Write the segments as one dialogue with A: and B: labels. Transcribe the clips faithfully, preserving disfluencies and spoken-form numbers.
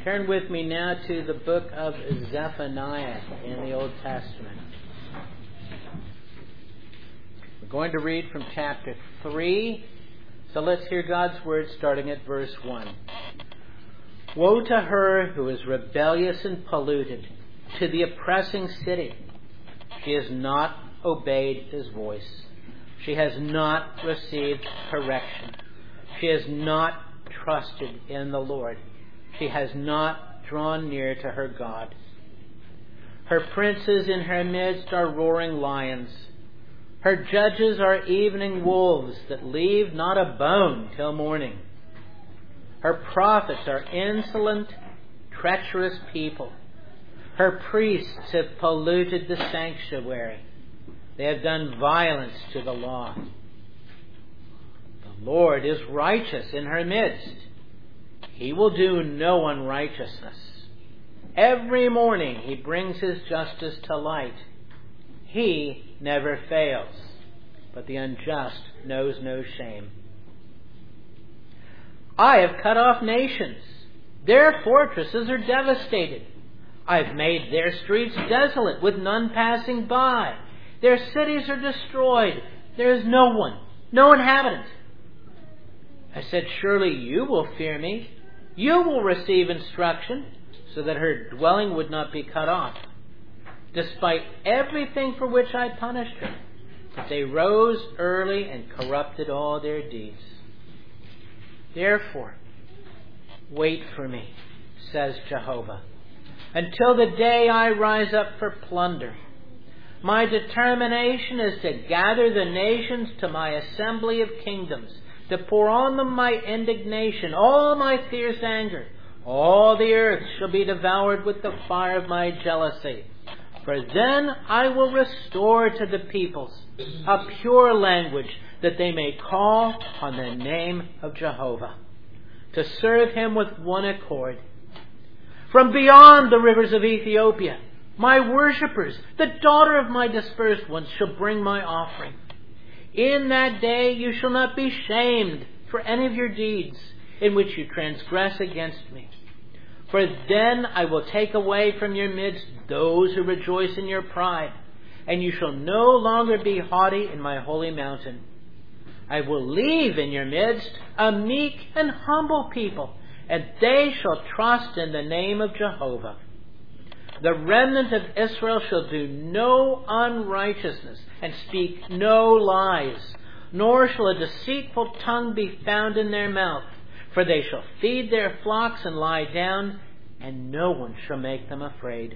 A: Turn with me now to the book of Zephaniah in the Old Testament. We're going to read from chapter three. So let's hear God's word starting at verse one. Woe to her who is rebellious and polluted, to the oppressing city. She has not obeyed his voice. She has not received correction. She has not trusted in the Lord. She has not drawn near to her God. Her princes in her midst are roaring lions. Her judges are evening wolves that leave not a bone till morning. Her prophets are insolent, treacherous people. Her priests have polluted the sanctuary. They have done violence to the law. The Lord is righteous in her midst. He will do no unrighteousness. Every morning he brings his justice to light. He never fails, but the unjust knows no shame. I have cut off nations. Their fortresses are devastated. I've made their streets desolate with none passing by. Their cities are destroyed. There is no one, no inhabitant. I said, surely you will fear me. You will receive instruction so that her dwelling would not be cut off. Despite everything for which I punished her, but they rose early and corrupted all their deeds. Therefore, wait for me, says Jehovah, until the day I rise up for plunder. My determination is to gather the nations to my assembly of kingdoms, to pour on them my indignation, all my fierce anger. All the earth shall be devoured with the fire of my jealousy. For then I will restore to the peoples a pure language, that they may call on the name of Jehovah, to serve him with one accord. From beyond the rivers of Ethiopia, my worshippers, the daughter of my dispersed ones, shall bring my offering. In that day you shall not be shamed for any of your deeds in which you transgress against me. For then I will take away from your midst those who rejoice in your pride, and you shall no longer be haughty in my holy mountain. I will leave in your midst a meek and humble people, and they shall trust in the name of Jehovah. The remnant of Israel shall do no unrighteousness and speak no lies, nor shall a deceitful tongue be found in their mouth. For they shall feed their flocks and lie down, and no one shall make them afraid.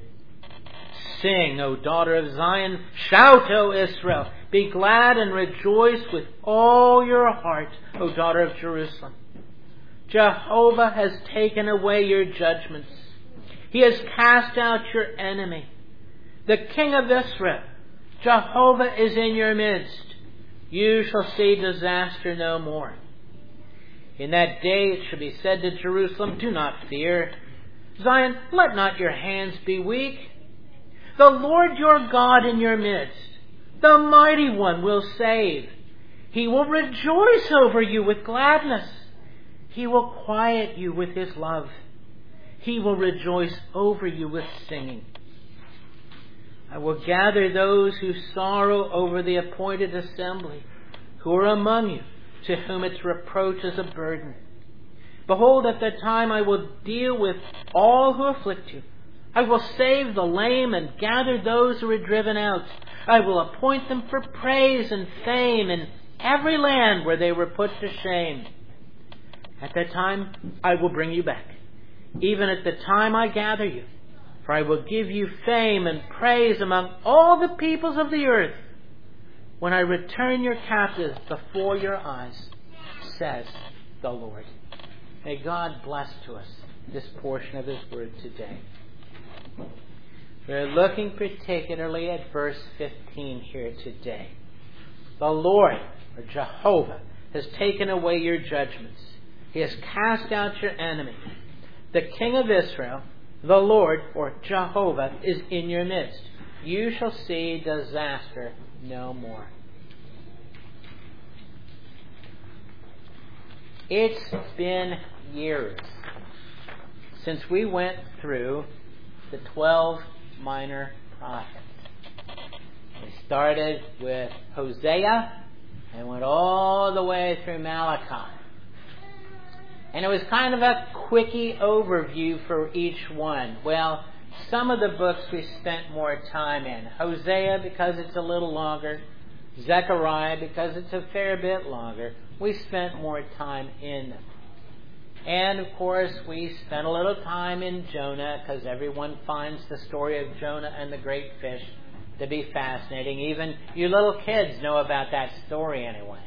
A: Sing, O daughter of Zion. Shout, O Israel. Be glad and rejoice with all your heart, O daughter of Jerusalem. Jehovah has taken away your judgments. He has cast out your enemy. The King of Israel, Jehovah, is in your midst. You shall see disaster no more. In that day it shall be said to Jerusalem, do not fear. Zion, let not your hands be weak. The Lord your God in your midst, the Mighty One, will save. He will rejoice over you with gladness. He will quiet you with his love. He will rejoice over you with singing. I will gather those who sorrow over the appointed assembly, who are among you, to whom its reproach is a burden. Behold, at that time I will deal with all who afflict you. I will save the lame and gather those who are driven out. I will appoint them for praise and fame in every land where they were put to shame. At that time I will bring you back, even at the time I gather you. For I will give you fame and praise among all the peoples of the earth, when I return your captives before your eyes, says the Lord. May God bless to us this portion of his word today. We're looking particularly at verse fifteen here today. The Lord, or Jehovah, has taken away your judgments. He has cast out your enemy. The King of Israel, the Lord, or Jehovah, is in your midst. You shall see disaster no more. It's been years since we went through the twelve minor prophets. We started with Hosea and went all the way through Malachi. And it was kind of a quickie overview for each one. Well, some of the books we spent more time in. Hosea, because it's a little longer. Zechariah, because it's a fair bit longer. We spent more time in them. And, of course, we spent a little time in Jonah, because everyone finds the story of Jonah and the great fish to be fascinating. Even you little kids know about that story anyway.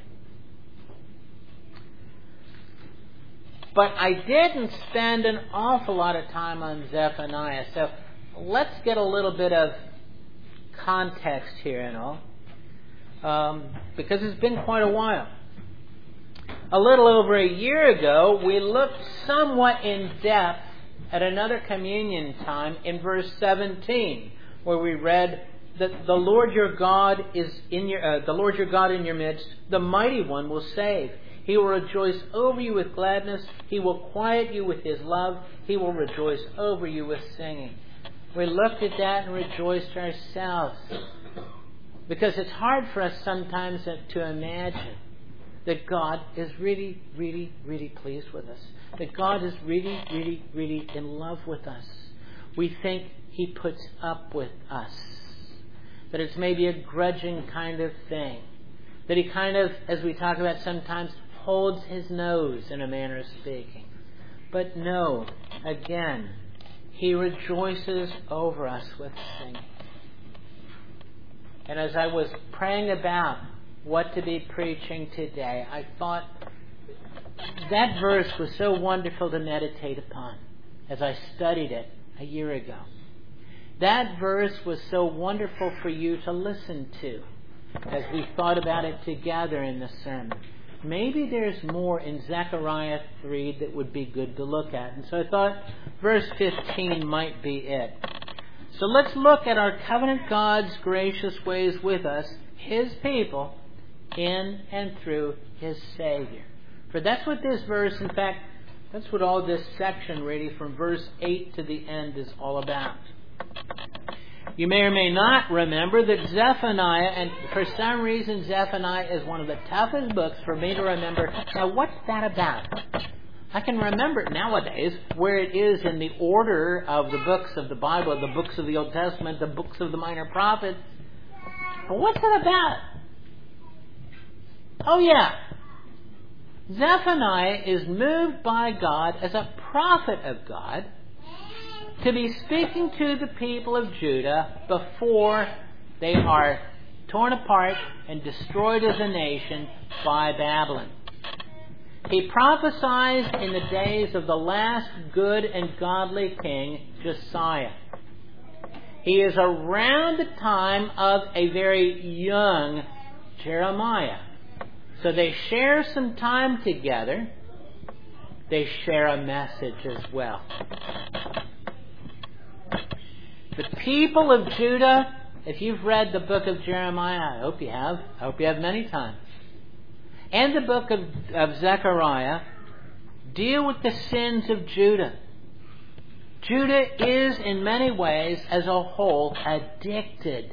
A: But I didn't spend an awful lot of time on Zephaniah. So let's get a little bit of context here and all. Um, because it's been quite a while. A little over a year ago, we looked somewhat in depth at another communion time in verse seventeen, where we read that the Lord your God is in your uh, the Lord your God in your midst, the mighty one will save. He will rejoice over you with gladness. He will quiet you with his love. He will rejoice over you with singing. We looked at that and rejoiced ourselves. Because it's hard for us sometimes to imagine that God is really, really, really pleased with us. That God is really, really, really in love with us. We think he puts up with us. That it's maybe a grudging kind of thing. That he kind of, as we talk about sometimes, holds his nose in a manner of speaking. But no, again, he rejoices over us with singing. And as I was praying about what to be preaching today, I thought that verse was so wonderful to meditate upon as I studied it a year ago. That verse was so wonderful for you to listen to as we thought about it together in the sermon. Maybe there's more in Zechariah three that would be good to look at. And so I thought verse fifteen might be it. So let's look at our covenant God's gracious ways with us, his people, in and through his Savior. For that's what this verse, in fact, that's what all this section really from verse eight to the end is all about. You may or may not remember that Zephaniah, and for some reason Zephaniah is one of the toughest books for me to remember. Now what's that about? I can remember it nowadays where it is in the order of the books of the Bible, the books of the Old Testament, the books of the minor prophets. But what's it about? Oh yeah. Zephaniah is moved by God as a prophet of God to be speaking to the people of Judah before they are torn apart and destroyed as a nation by Babylon. He prophesies in the days of the last good and godly king, Josiah. He is around the time of a very young Jeremiah. So they share some time together. They share a message as well. The people of Judah, if you've read the book of Jeremiah, I hope you have. I hope you have many times. And the book of, of Zechariah deal with the sins of Judah. Judah is, in many ways, as a whole, addicted.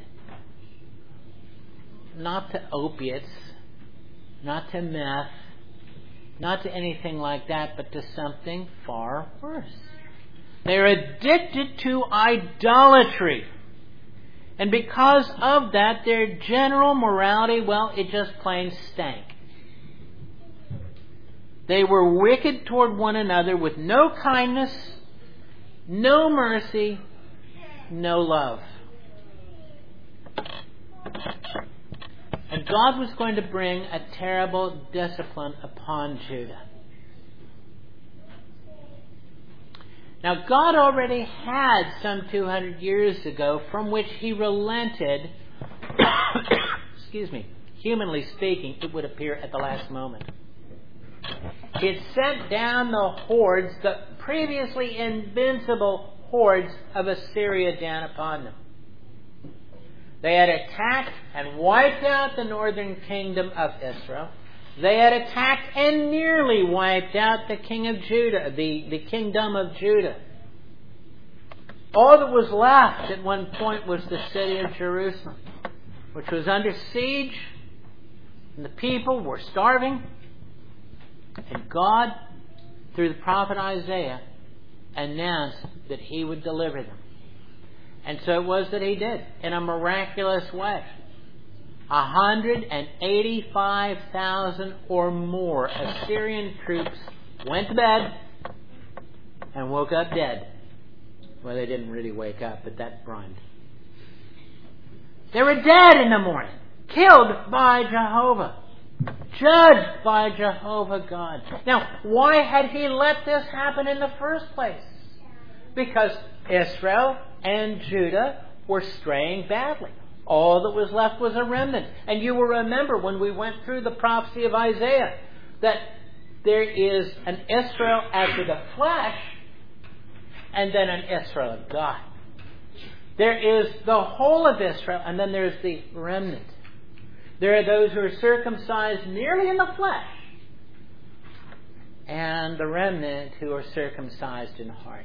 A: Not to opiates, not to meth, not to anything like that, but to something far worse. They're addicted to idolatry. And because of that, their general morality, well, it just plain stank. They were wicked toward one another with no kindness, no mercy, no love. And God was going to bring a terrible discipline upon Judah. Now, God already had some two hundred years ago from which he relented, excuse me, humanly speaking, it would appear at the last moment. He had sent down the hordes, the previously invincible hordes of Assyria down upon them. They had attacked and wiped out the northern kingdom of Israel. They had attacked and nearly wiped out the king of Judah, the, the kingdom of Judah. All that was left at one point was the city of Jerusalem, which was under siege, and the people were starving. And God, through the prophet Isaiah, announced that He would deliver them. And so it was that He did, in a miraculous way. one hundred eighty-five thousand or more Assyrian troops went to bed and woke up dead. Well, they didn't really wake up, but that rhymed. They were dead in the morning, killed by Jehovah, judged by Jehovah God. Now, why had He let this happen in the first place? Because Israel and Judah were straying badly. All that was left was a remnant. And you will remember when we went through the prophecy of Isaiah that there is an Israel after the flesh and then an Israel of God. There is the whole of Israel and then there's the remnant. There are those who are circumcised merely in the flesh and the remnant who are circumcised in heart.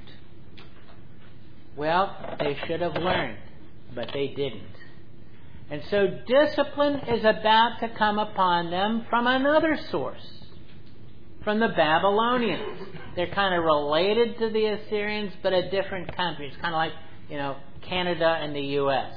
A: Well, they should have learned, but they didn't. And so discipline is about to come upon them from another source, from the Babylonians. They're kind of related to the Assyrians, but a different country. It's kind of like, you know, Canada and the U S.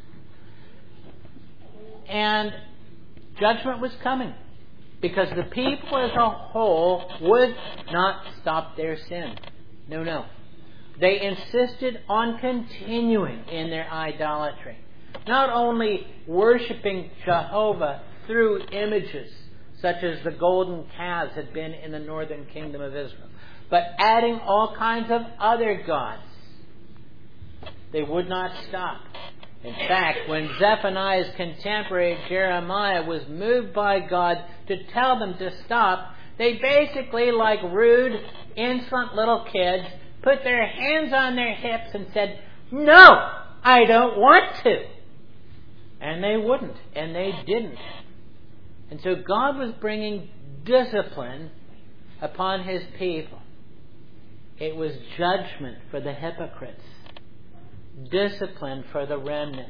A: And judgment was coming because the people as a whole would not stop their sin. No, no. They insisted on continuing in their idolatry. Not only worshiping Jehovah through images, such as the golden calves had been in the northern kingdom of Israel, but adding all kinds of other gods. They would not stop. In fact, when Zephaniah's contemporary Jeremiah was moved by God to tell them to stop, they basically, like rude, insolent little kids, put their hands on their hips and said, "No, I don't want to." And they wouldn't, and they didn't. And so God was bringing discipline upon His people. It was judgment for the hypocrites, discipline for the remnant.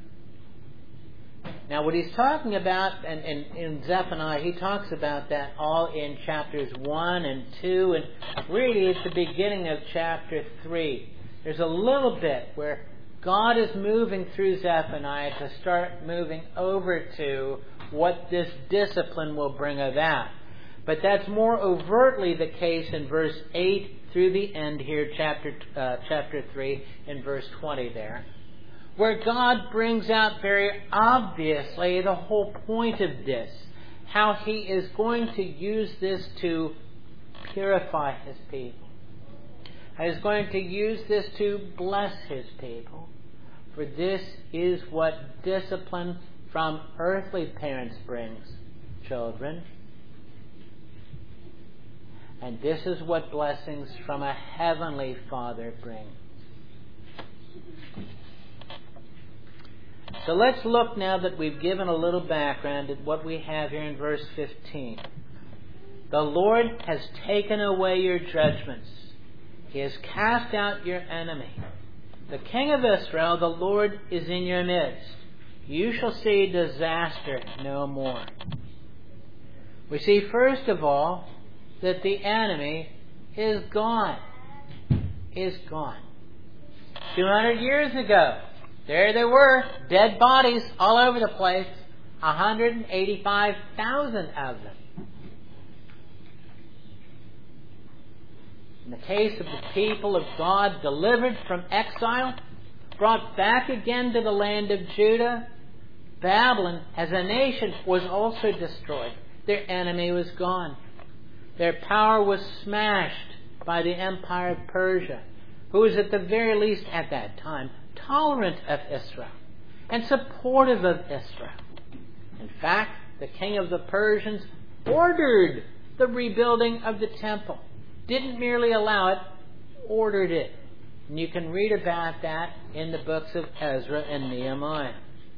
A: Now what he's talking about, and in Zephaniah, he talks about that all in chapters one and two, and really at the beginning of chapter three. There's a little bit where God is moving through Zephaniah to start moving over to what this discipline will bring about. But that's more overtly the case in verse eight through the end here, chapter uh, chapter three, in verse twenty there, where God brings out very obviously the whole point of this, how He is going to use this to purify His people. He is going to use this to bless His people. For this is what discipline from earthly parents brings, children. And this is what blessings from a heavenly Father bring. So let's look now that we've given a little background at what we have here in verse fifteen. The Lord has taken away your judgments. He has cast out your enemy. The King of Israel, the Lord, is in your midst. You shall see disaster no more. We see, first of all, that the enemy is gone. Is gone. two hundred years ago, there they were, dead bodies all over the place. one hundred eighty-five thousand of them. In the case of the people of God delivered from exile, brought back again to the land of Judah, Babylon as a nation was also destroyed. Their enemy was gone. Their power was smashed by the empire of Persia, who was at the very least at that time tolerant of Israel and supportive of Israel. In fact, the king of the Persians ordered the rebuilding of the temple. Didn't merely allow it, ordered it. And you can read about that in the books of Ezra and Nehemiah.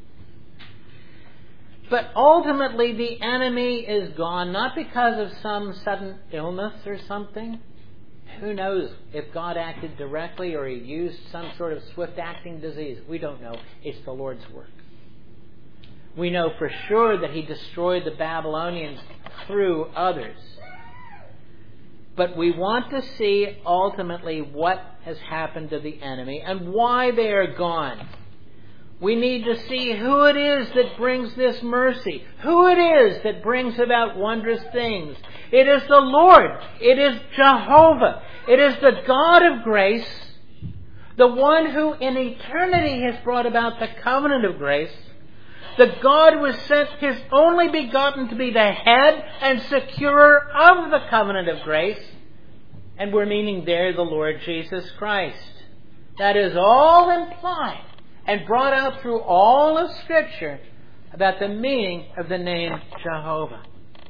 A: But ultimately the enemy is gone, not because of some sudden illness or something, Who knows if God acted directly or He used some sort of swift-acting disease? We don't know. It's the Lord's work. We know for sure that He destroyed the Babylonians through others. But we want to see ultimately what has happened to the enemy and why they are gone. We need to see who it is that brings this mercy, who it is that brings about wondrous things. It is the Lord. It is Jehovah. It is the God of grace, the one who in eternity has brought about the covenant of grace. The God who has sent His only begotten to be the head and securer of the covenant of grace. And we're meaning there the Lord Jesus Christ. That is all implied and brought out through all of Scripture about the meaning of the name Jehovah.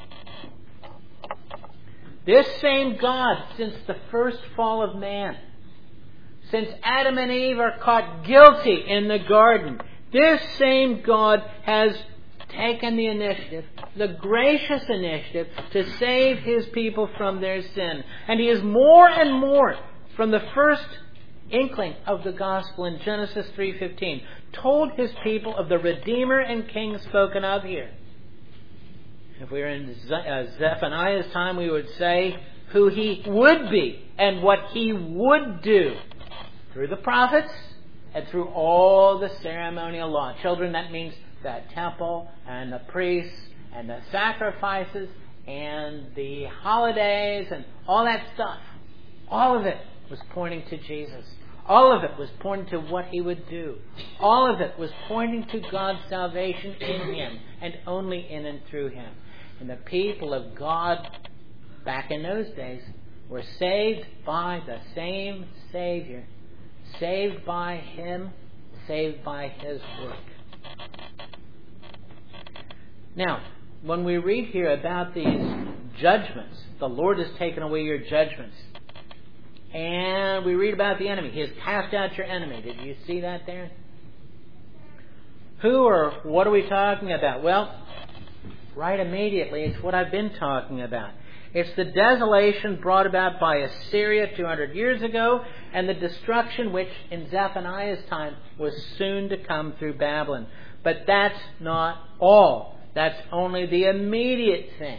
A: This same God, since the first fall of man, since Adam and Eve are caught guilty in the garden, this same God has taken the initiative, the gracious initiative, to save His people from their sin. And He is more and more, from the first inkling of the gospel in Genesis three fifteen, told His people of the Redeemer and King spoken of here. If we were in Zephaniah's time, we would say who He would be and what He would do through the prophets and through all the ceremonial law. Children, that means the temple and the priests and the sacrifices and the holidays and all that stuff. All of it was pointing to Jesus. All of it was pointing to what He would do. All of it was pointing to God's salvation in Him and only in and through Him. And the people of God back in those days were saved by the same Savior. Saved by Him, saved by His work. Now, when we read here about these judgments, the Lord has taken away your judgments. And we read about the enemy. He has cast out your enemy. Did you see that there? Who or what are we talking about? Well, right immediately, it's what I've been talking about. It's the desolation brought about by Assyria two hundred years ago, and the destruction which in Zephaniah's time was soon to come through Babylon. But that's not all. That's only the immediate thing.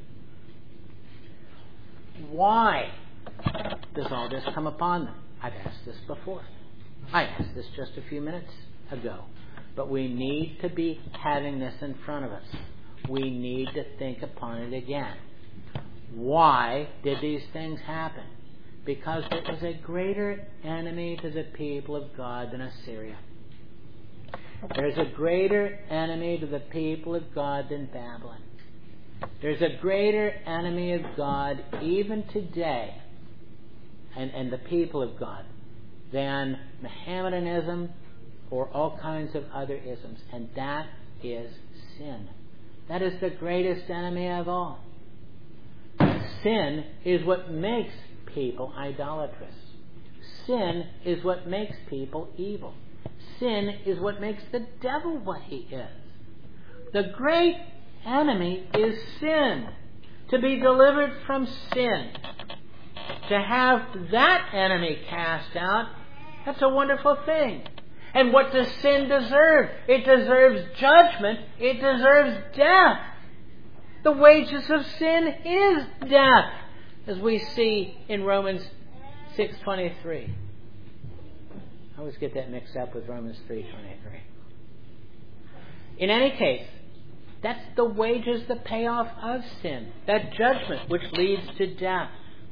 A: Why does all this come upon them? I've asked this before. I asked this just a few minutes ago. But we need to be having this in front of us. We need to think upon it again. Why did these things happen? Because there was a greater enemy to the people of God than Assyria. There's a greater enemy to the people of God than Babylon. There's a greater enemy of God even today, and, and the people of God, than Mohammedanism or all kinds of other isms. And that is sin. That is the greatest enemy of all. Sin is what makes people idolatrous. Sin is what makes people evil. Sin is what makes the devil what he is. The great enemy is sin. To be delivered from sin, to have that enemy cast out, that's a wonderful thing. And what does sin deserve? It deserves judgment. It deserves death. The wages of sin is death, as we see in Romans six twenty-three. I always get that mixed up with Romans three twenty-three. In any case, that's the wages, the payoff of sin. That judgment which leads to death.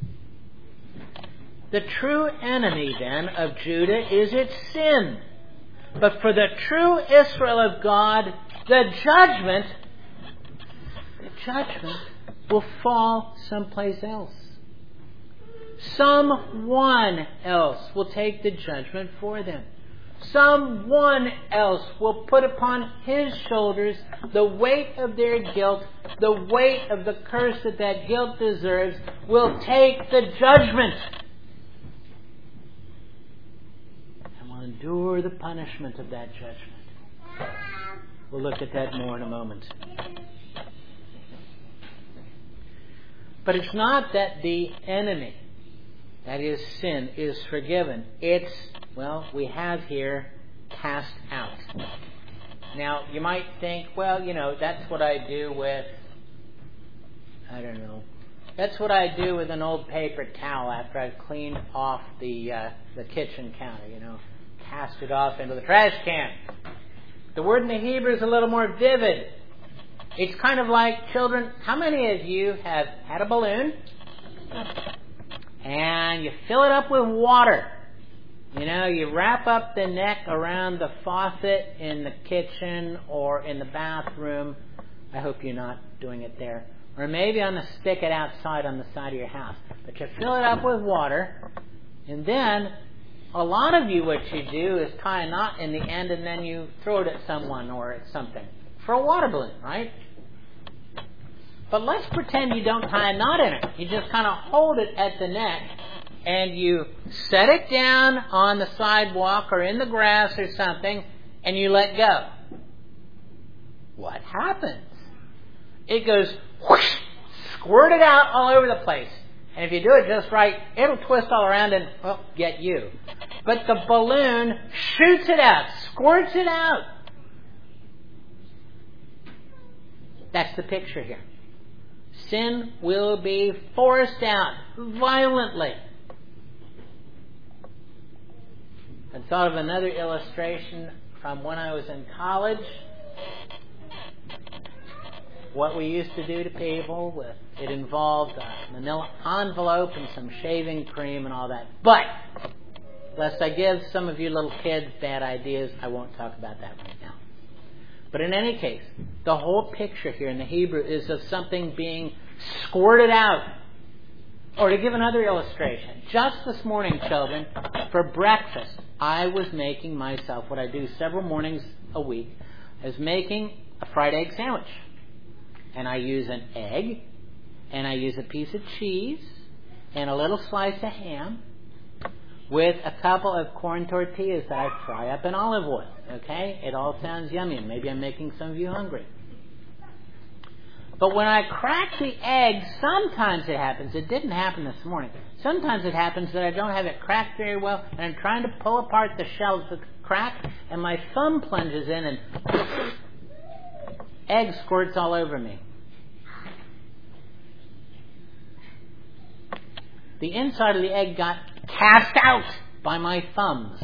A: The true enemy, then, of Judah is its sin. But for the true Israel of God, the judgment, the judgment will fall someplace else. Someone else will take the judgment for them. Someone else will put upon his shoulders the weight of their guilt, the weight of the curse that that guilt deserves, will take the judgment and will endure the punishment of that judgment. We'll look at that more in a moment. But it's not that the enemy that is sin, is forgiven. It's, well, we have here, cast out. Now, you might think, well, you know, that's what I do with, I don't know, that's what I do with an old paper towel after I've cleaned off the uh, the kitchen counter, you know, cast it off into the trash can. The word in the Hebrew is a little more vivid. It's kind of like, children, how many of you have had a balloon and you fill it up with water? You know, you wrap up the neck around the faucet in the kitchen or in the bathroom. I hope you're not doing it there. Or maybe on the spigot outside on the side of your house. But you fill it up with water, and then a lot of you, what you do is tie a knot in the end, and then you throw it at someone or at something for a water balloon, right? But let's pretend you don't tie a knot in it. You just kind of hold it at the neck, and you set it down on the sidewalk or in the grass or something, and you let go. What happens? It goes whoosh, squirted out all over the place. And if you do it just right, it'll twist all around and, well, get you. But the balloon shoots it out, squirts it out. That's the picture here. Sin will be forced out violently. I thought of another illustration from when I was in college. What we used to do to people, with it involved a manila envelope and some shaving cream and all that. But, lest I give some of you little kids bad ideas, I won't talk about that right now. But in any case, the whole picture here in the Hebrew is of something being squirted out. Or to give another illustration, just this morning, children, for breakfast, I was making myself what I do several mornings a week, I was making a fried egg sandwich. And I use an egg, and I use a piece of cheese, and a little slice of ham, with a couple of corn tortillas that I fry up in olive oil. Okay? It all sounds yummy, and maybe I'm making some of you hungry. But when I crack the egg, sometimes it happens, it didn't happen this morning, sometimes it happens that I don't have it cracked very well, and I'm trying to pull apart the shell of the crack, and my thumb plunges in, and egg squirts all over me. The inside of the egg got cast out by my thumbs.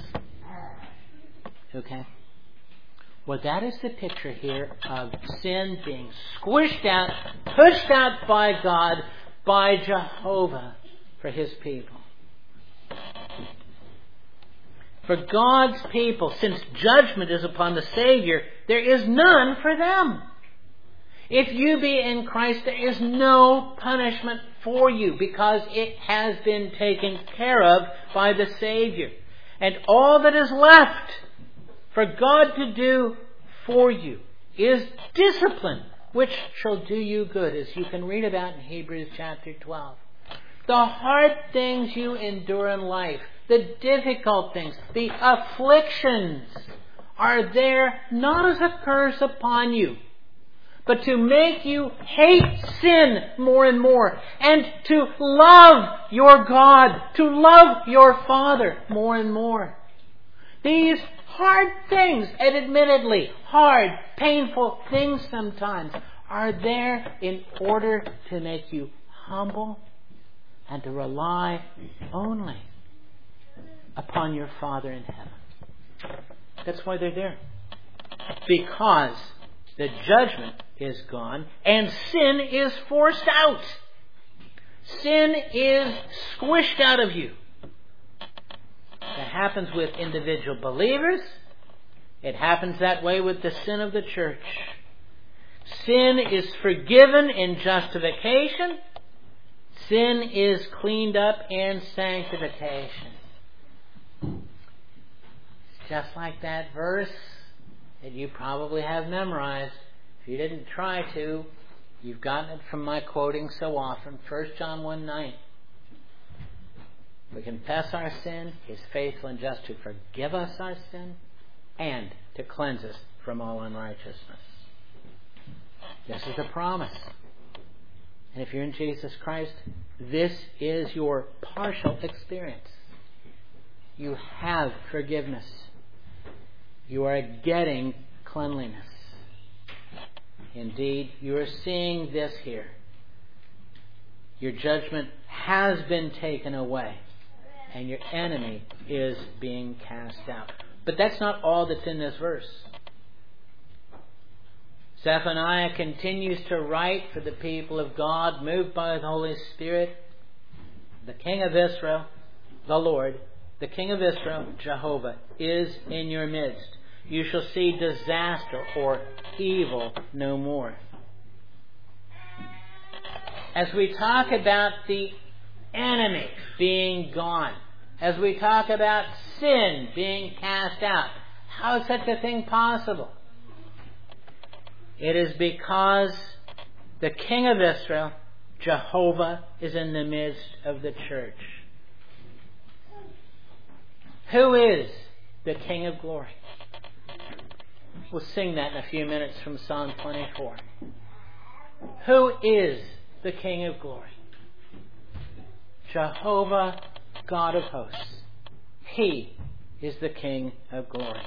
A: Okay? Well, that is the picture here of sin being squished out, pushed out by God, by Jehovah, for His people. For God's people, since judgment is upon the Savior, there is none for them. If you be in Christ, there is no punishment for you, because it has been taken care of by the Savior. And all that is left for God to do for you is discipline, which shall do you good, as you can read about in Hebrews chapter twelve. The hard things you endure in life, the difficult things, the afflictions, are there not as a curse upon you, but to make you hate sin more and more, and to love your God, to love your Father more and more. These hard things, and admittedly hard, painful things sometimes, are there in order to make you humble and to rely only upon your Father in heaven. That's why they're there. Because the judgment is gone and sin is forced out. Sin is squished out of you. That happens with individual believers. It happens that way with the sin of the church. Sin is forgiven in justification. Sin is cleaned up in sanctification. Just like that verse that you probably have memorized. If you didn't try to, you've gotten it from my quoting so often. First John one nine. We confess our sin. He is faithful and just to forgive us our sin and to cleanse us from all unrighteousness. This is a promise. And if you're in Jesus Christ, this is your partial experience. You have forgiveness. You are getting cleanliness. Indeed, you are seeing this here. Your judgment has been taken away, and your enemy is being cast out. But that's not all that's in this verse. Zephaniah continues to write for the people of God, moved by the Holy Spirit. The King of Israel, the Lord, the King of Israel, Jehovah, is in your midst. You shall see disaster or evil no more. As we talk about the enemy being gone, as we talk about sin being cast out, how is such a thing possible? It is because the King of Israel, Jehovah, is in the midst of the church. Who is the King of glory? We'll sing that in a few minutes from Psalm twenty-four. Who is the King of glory? Jehovah, God of hosts. He is the King of glory.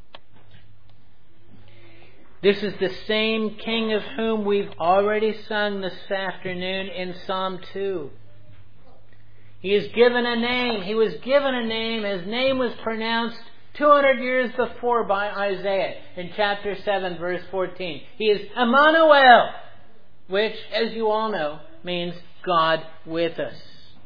A: This is the same King of whom we've already sung this afternoon in Psalm two. He is given a name. He was given a name. His name was pronounced two hundred years before by Isaiah in chapter seven, verse fourteen. He is Emmanuel, which, as you all know, means God with us.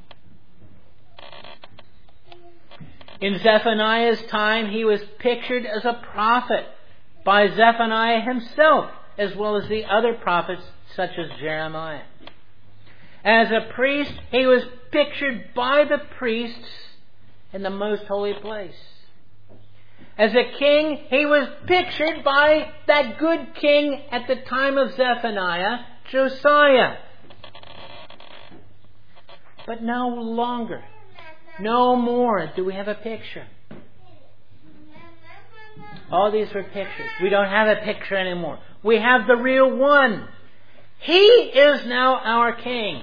A: In Zephaniah's time, he was pictured as a prophet by Zephaniah himself, as well as the other prophets such as Jeremiah. As a priest, he was pictured by the priests in the most holy place. As a king, he was pictured by that good king at the time of Zephaniah, Josiah. But no longer, no more do we have a picture. All these were pictures. We don't have a picture anymore. We have the real one. He is now our king.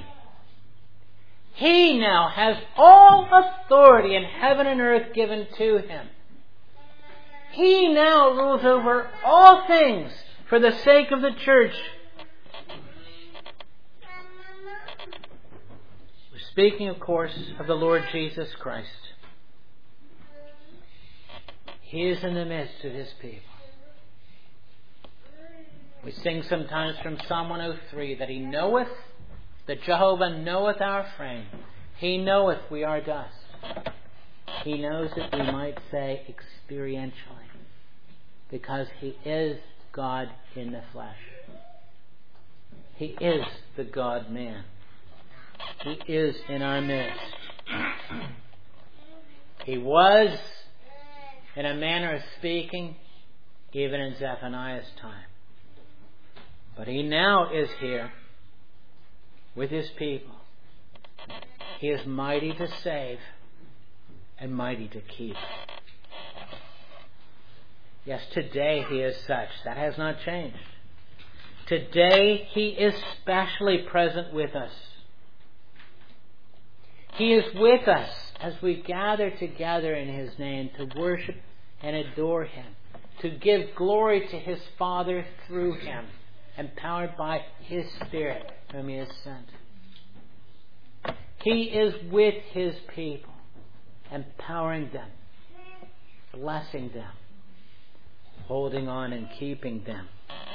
A: He now has all authority in heaven and earth given to him. He now rules over all things for the sake of the church. We're speaking, of course, of the Lord Jesus Christ. He is in the midst of his people. We sing sometimes from Psalm one oh three that he knoweth, that Jehovah knoweth our frame. He knoweth we are dust. He knows it, we might say, experientially, because he is God in the flesh. He is the God-man. He is in our midst. He was, in a manner of speaking, even in Zephaniah's time. But he now is here with his people. He is mighty to save and mighty to keep. Yes, today he is such. That has not changed. Today he is specially present with us. He is with us as we gather together in his name to worship and adore him, to give glory to his Father through him, empowered by his Spirit whom he has sent. He is with his people, empowering them, blessing them, holding on and keeping them.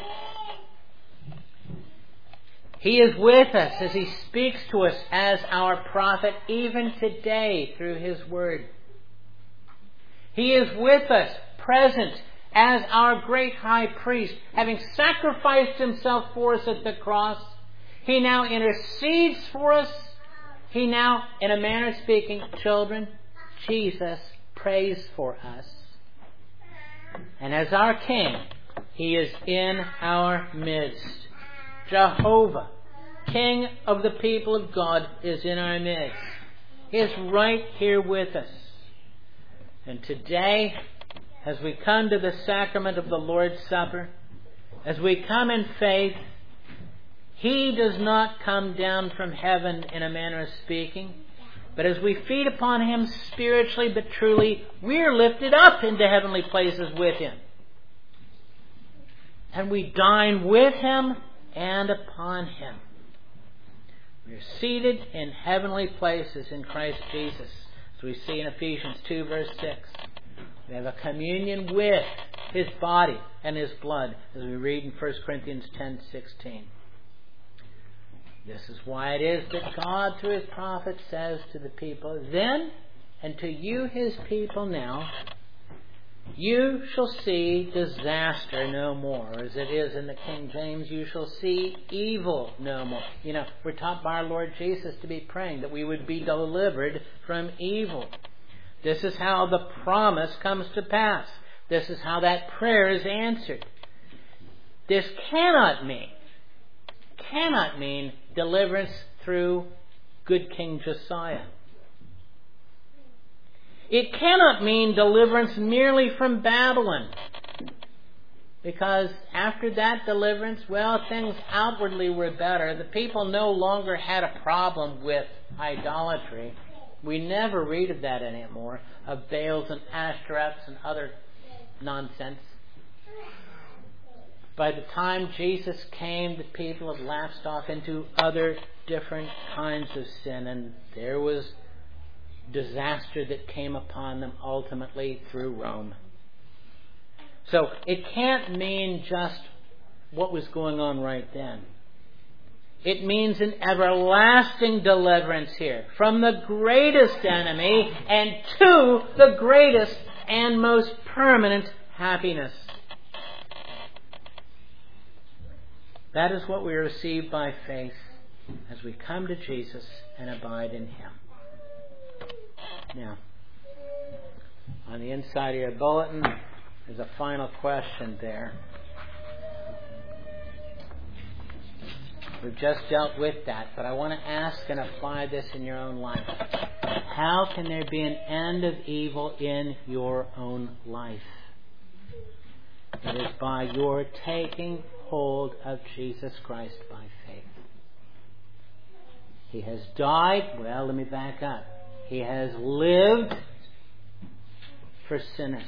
A: He is with us as he speaks to us as our prophet even today through his word. He is with us, present as our great high priest, having sacrificed himself for us at the cross. He now intercedes for us. He now, in a manner of speaking, children, Jesus prays for us. And as our King, he is in our midst. Jehovah, King of the people of God, is in our midst. He is right here with us. And today, as we come to the sacrament of the Lord's Supper, as we come in faith, He does not come down from heaven in a manner of speaking, but as we feed upon Him spiritually but truly, we're lifted up into heavenly places with Him. And we dine with Him and upon Him. We're seated in heavenly places in Christ Jesus, as we see in Ephesians two verse six. We have a communion with His body and His blood, as we read in First Corinthians ten sixteen. This is why it is that God, through His prophet, says to the people, then, and to you His people now, you shall see disaster no more. As it is in the King James, you shall see evil no more. You know, we're taught by our Lord Jesus to be praying that we would be delivered from evil. This is how the promise comes to pass. This is how that prayer is answered. This cannot mean, cannot mean deliverance through good King Josiah. It cannot mean deliverance merely from Babylon. Because after that deliverance, well, things outwardly were better. The people no longer had a problem with idolatry. We never read of that anymore, of Baals and Ashtoreths and other nonsense. By the time Jesus came, the people had lapsed off into other different kinds of sin, and there was disaster that came upon them ultimately through Rome. So it can't mean just what was going on right then. It means an everlasting deliverance here from the greatest enemy and to the greatest and most permanent happiness. That is what we receive by faith as we come to Jesus and abide in Him. Now, on the inside of your bulletin, there's a final question there. We've just dealt with that, but I want to ask and apply this in your own life. How can there be an end of evil in your own life? It is by your taking hold of Jesus Christ by faith. He has died. Well, let me back up. He has lived for sinners.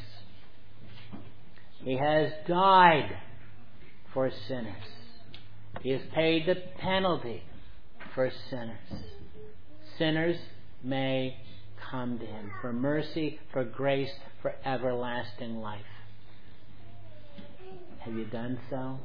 A: He has died for sinners. He has paid the penalty for sinners. Sinners may come to Him for mercy, for grace, for everlasting life. Have you done so?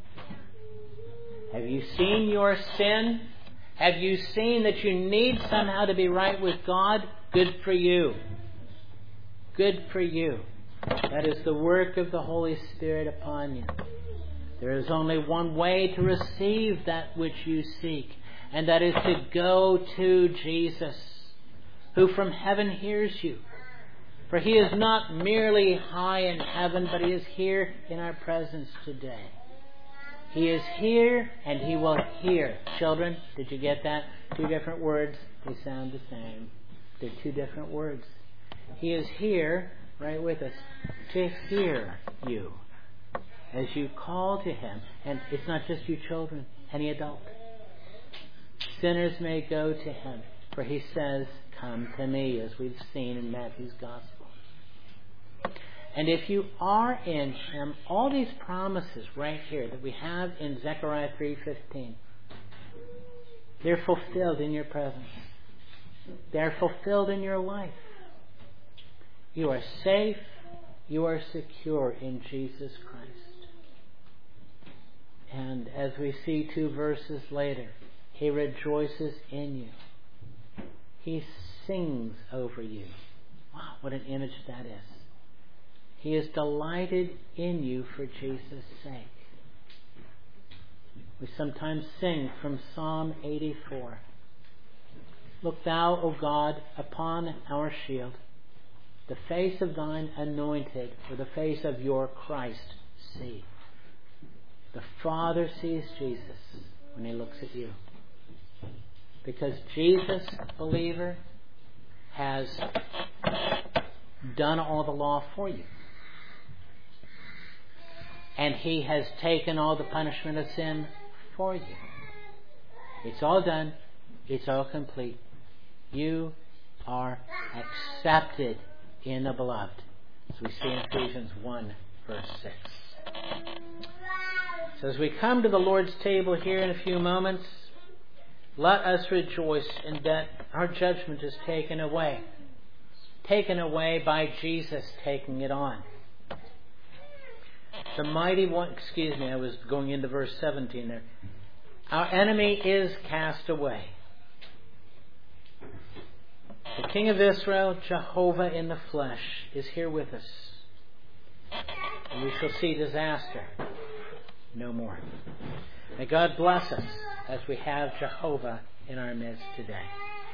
A: Have you seen your sin? Have you seen that you need somehow to be right with God? Good for you. Good for you. That is the work of the Holy Spirit upon you. There is only one way to receive that which you seek, and that is to go to Jesus, who from heaven hears you. For He is not merely high in heaven, but He is here in our presence today. He is here and He will hear. Children, did you get that? Two different words. They sound the same. They're two different words. He is here, right with us, to hear you as you call to Him. And it's not just you children, any adult. Sinners may go to Him, for He says, come to me, as we've seen in Matthew's Gospel. And if you are in Him, all these promises right here that we have in Zechariah three fifteen, they're fulfilled in your presence. They're fulfilled in your life. You are safe. You are secure in Jesus Christ. And as we see two verses later, He rejoices in you. He sings over you. Wow, what an image that is. He is delighted in you for Jesus' sake. We sometimes sing from Psalm eighty-four. Look thou, O God, upon our shield, the face of thine anointed, or the face of your Christ, see. The Father sees Jesus when He looks at you. Because Jesus, believer, has done all the law for you. And He has taken all the punishment of sin for you. It's all done. It's all complete. You are accepted in the beloved. As we see in Ephesians one, verse six. So as we come to the Lord's table here in a few moments, let us rejoice in that our judgment is taken away. Taken away by Jesus taking it on. The mighty one, excuse me, I was going into verse seventeen there. Our enemy is cast away. The King of Israel, Jehovah in the flesh, is here with us. And we shall see disaster no more. May God bless us as we have Jehovah in our midst today.